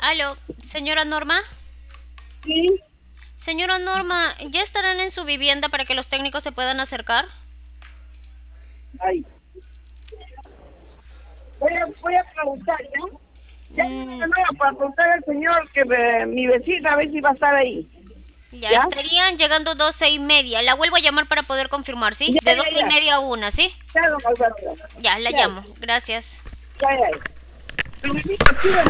Aló, señora Norma. Sí, Señora Norma, ¿ya estarán en su vivienda para que los técnicos se puedan acercar? ay, voy a preguntar, ¿ya? Llámame Mm, de nuevo para preguntar al señor que mi vecina a ver si va a estar ahí, ya ¿ya? estarían llegando 12:30. La vuelvo a llamar para poder confirmar, ¿sí? Ya, De ya, doce y ya, media a una, ¿sí? ya, don Alberto, Ya, la ya, llamo. Gracias. ya, ya. Pero mi hijo, sí,